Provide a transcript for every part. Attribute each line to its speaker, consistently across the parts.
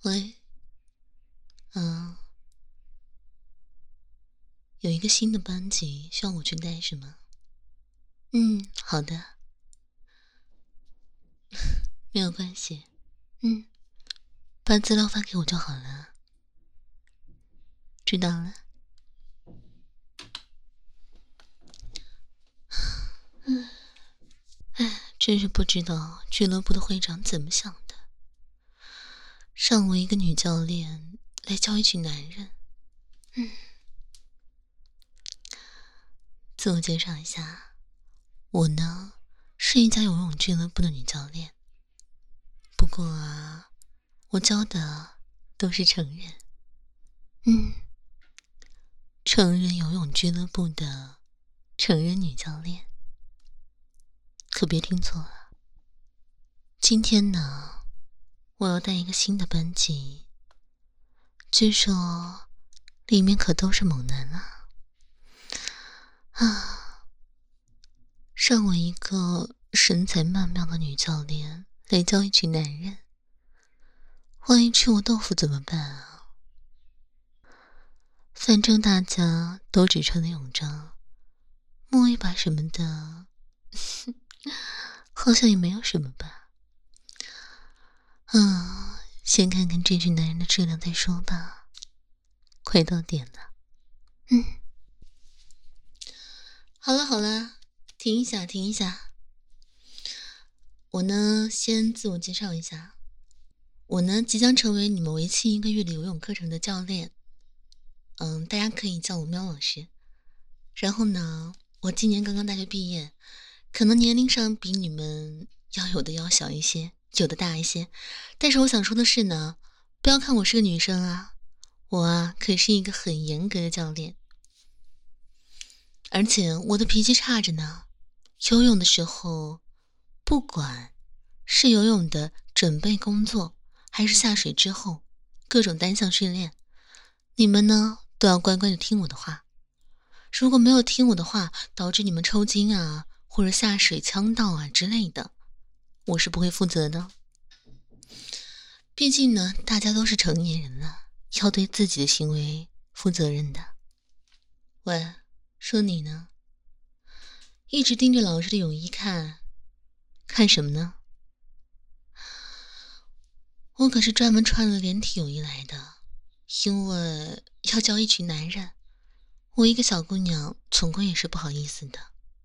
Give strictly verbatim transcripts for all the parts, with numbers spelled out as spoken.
Speaker 1: 喂，嗯，有一个新的班级需要我去带是吗？嗯，好的，没有关系。嗯，把资料发给我就好了。知道了。嗯，哎，真是不知道俱乐部的会长怎么想的，让我一个女教练来教一群男人。嗯，自我介绍一下，我呢是一家游泳俱乐部的女教练，不过啊，我教的都是成人。嗯，成人游泳俱乐部的成人女教练，可别听错了。今天呢，我要带一个新的班级，据说里面可都是猛男啊！啊，让我一个身材曼妙的女教练来教一群男人，万一吃我豆腐怎么办啊？反正大家都只穿了泳装，摸一把什么的，好像也没有什么吧。嗯，先看看这群男人的质量再说吧。快到点了。嗯，好了好了，停一下停一下。我呢，先自我介绍一下，我呢即将成为你们为期一个月的游泳课程的教练。嗯，大家可以叫我喵老师。然后呢，我今年刚刚大学毕业，可能年龄上比你们要有的要小一些，有的大一些。但是我想说的是呢，不要看我是个女生啊，我啊可是一个很严格的教练，而且我的脾气差着呢。游泳的时候，不管是游泳的准备工作，还是下水之后各种单项训练，你们呢都要乖乖的听我的话。如果没有听我的话，导致你们抽筋啊，或者下水呛到啊之类的，我是不会负责的。毕竟呢，大家都是成年人了，要对自己的行为负责任的。喂，说你呢？一直盯着老师的泳衣看，看什么呢？我可是专门穿了连体泳衣来的，因为要教一群男人，我一个小姑娘总归也是不好意思的。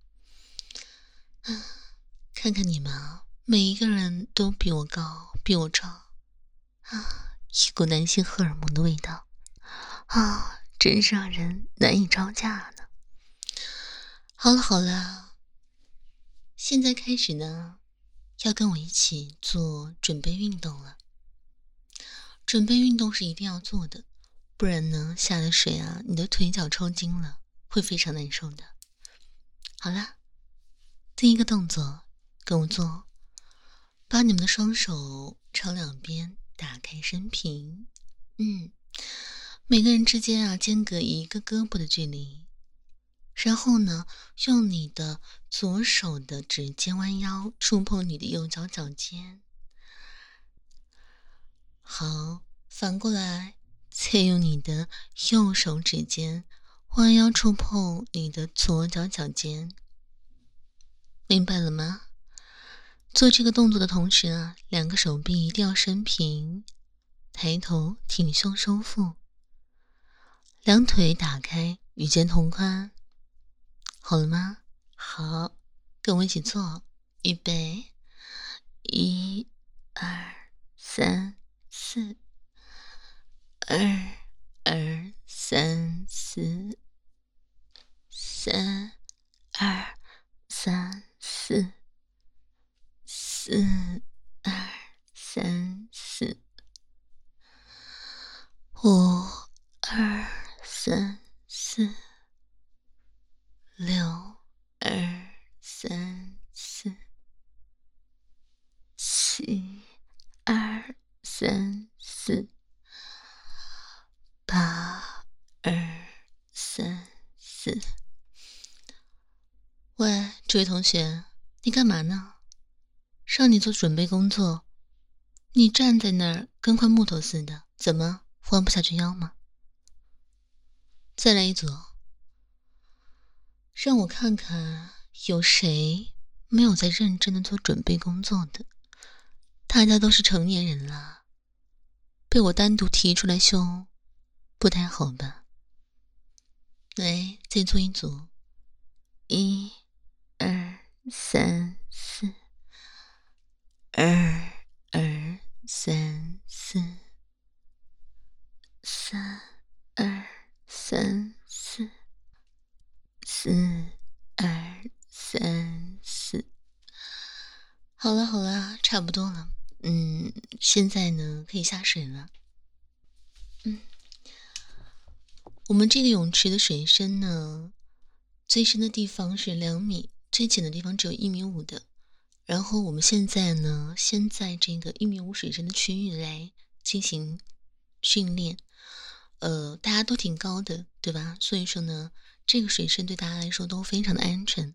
Speaker 1: 啊，看看你们啊，每一个人都比我高，比我壮，啊，一股男性荷尔蒙的味道，啊，真是让人难以招架呢。好了好了，现在开始呢，要跟我一起做准备运动了。准备运动是一定要做的，不然呢，下了水啊，你的腿脚抽筋了，会非常难受的。好了，第一个动作，跟我做，把你们的双手朝两边打开伸平，嗯，每个人之间啊，间隔一个胳膊的距离。然后呢，用你的左手的指尖弯腰触碰你的右脚脚尖。好，反过来，再用你的右手指尖弯腰触碰你的左脚脚尖。明白了吗？做这个动作的同时啊，两个手臂一定要伸平，抬头挺胸收腹，两腿打开，与肩同宽。好了吗？好，跟我一起做，预备，一、二、三、四，二、二、三、四，三、二、三、四，四、二、三、四，五、二、三、四，六、二、三、四，七、二、三、四，八、二、三、四。喂，这位同学，你干嘛呢？让你做准备工作，你站在那儿跟块木头似的，怎么弯不下去腰吗？再来一组，让我看看有谁没有在认真的做准备工作的。大家都是成年人了，被我单独提出来秀，不太好吧？来，再做一组，一、二、三、四，二、二、三、四，三、二、三、四，四、二、三、四。好了好了，差不多了。嗯，现在呢可以下水了。嗯，我们这个泳池的水深呢，最深的地方是两米，最浅的地方只有一米五的。然后我们现在呢，先在这个一米五水深的区域来进行训练。呃，大家都挺高的，对吧？所以说呢，这个水深对大家来说都非常的安全。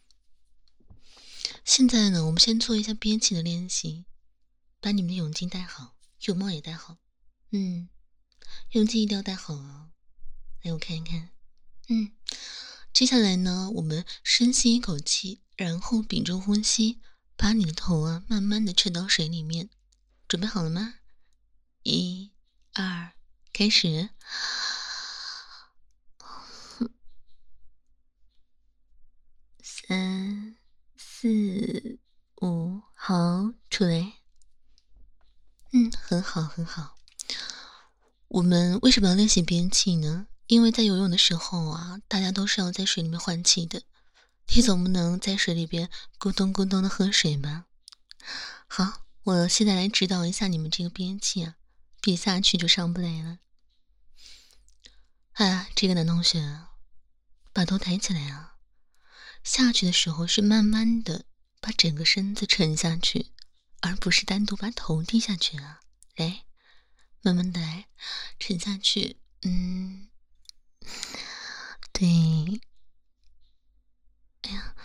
Speaker 1: 现在呢，我们先做一下憋气的练习，把你们的泳镜戴好，泳帽也戴好。嗯，泳镜一定要戴好啊！来，我看一看。嗯，接下来呢，我们深吸一口气，然后屏住呼吸，把你的头啊慢慢的沉到水里面。准备好了吗？一、二，开始。三、四、五，好，出来。嗯，很好，很好。我们为什么要练习憋气呢？因为在游泳的时候啊，大家都是要在水里面换气的。你总不能在水里边咕咚咕咚的喝水吧？好，我现在来指导一下你们这个憋气啊，憋下去就上不来了。啊，这个男同学，把头抬起来啊！下去的时候是慢慢的把整个身子沉下去，而不是单独把头低下去啊！来，慢慢的来，沉下去。嗯，对。哎呀，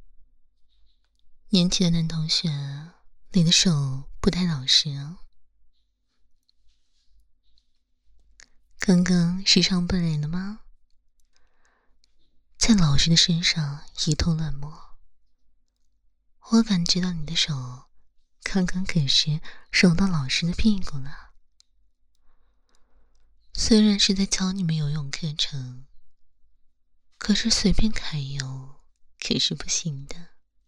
Speaker 1: 年轻的男同学，你的手不太老实啊。刚刚是上不来了吗？在老师的身上一通乱摸，我感觉到你的手刚刚可是手到老师的屁股了。虽然是在教你们游泳课程，可是随便揩油可是不行的。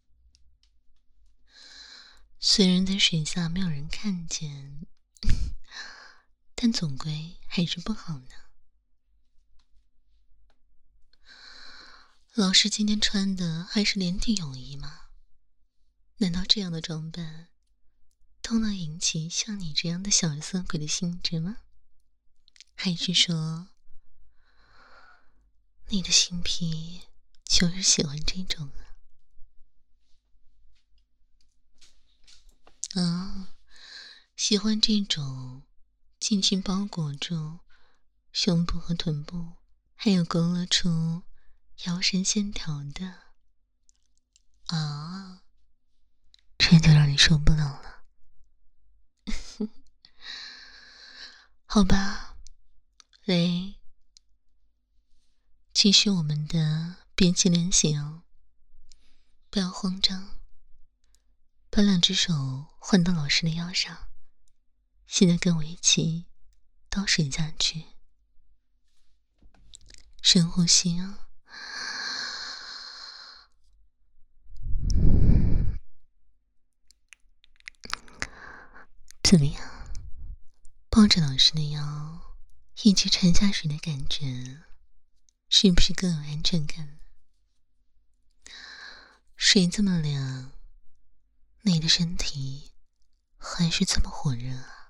Speaker 1: 虽然在水下没有人看见，但总归还是不好呢。老师今天穿的还是连体泳衣吗？难道这样的装扮都能引起像你这样的小色鬼的兴致吗？还是说你的性癖就是喜欢这种啊？啊，喜欢这种紧紧包裹住胸部和臀部，还有勾勒出腰身线条的啊，这就让你受不了了。好吧，来，继续我们的憋气练习哦。不要慌张，把两只手换到老师的腰上，现在跟我一起倒水下去，深呼吸哦。怎么样？抱着老师的腰一起沉下水的感觉，是不是更有安全感？水这么凉，你的身体还是这么火热啊！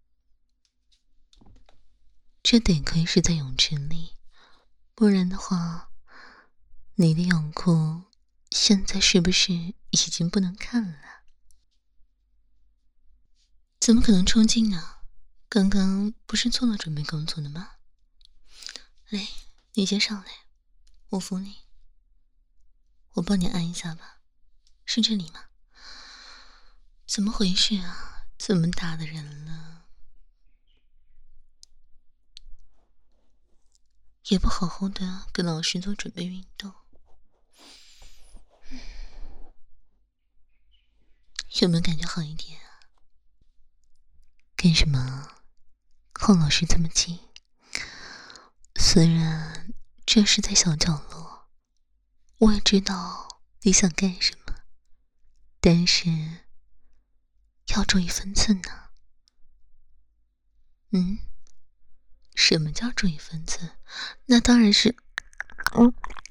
Speaker 1: 这得亏是在泳池里，不然的话，你的泳裤现在是不是已经不能看了？怎么可能冲进呢？刚刚不是做了准备工作的吗？来，你先上来，我扶你，我帮你按一下吧。是这里吗？怎么回事啊？这么大的人了， 也不好好的跟老师做准备运动，有没有感觉好一点啊？干什么靠老师这么近？虽然这是在小角落，我也知道你想干什么，但是要注意分寸呢。嗯，什么叫注意分寸？那当然是，嗯。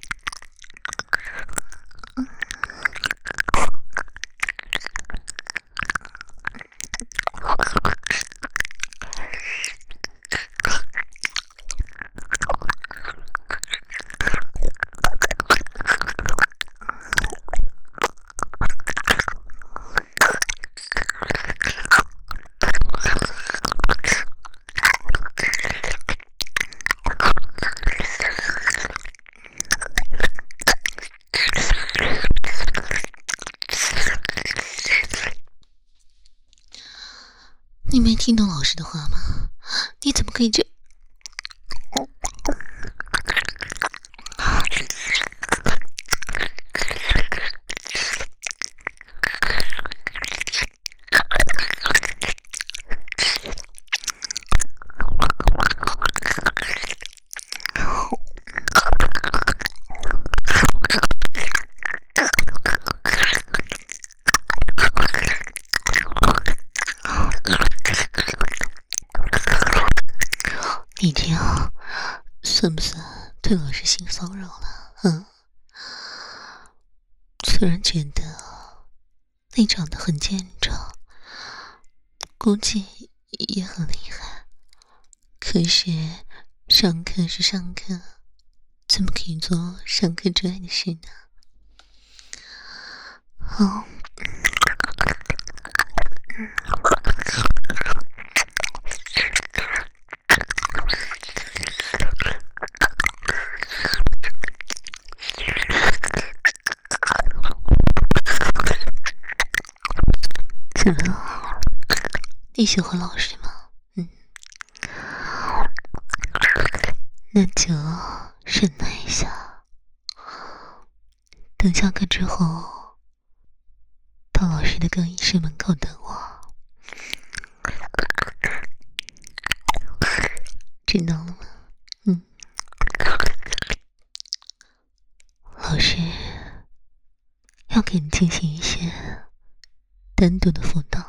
Speaker 1: 你没听懂老师的话吗？你怎么可以这……你这样算不算对老师性骚扰了？嗯，虽然觉得你长得很健壮，估计也很厉害，可是上课是上课，怎么可以做上课之外的事呢？好。怎么了？你喜欢老师吗？嗯，那就忍耐一下，等下课之后，到老师的更衣室门口等我，知道了吗？嗯，老师要给你进行一些单独的辅导。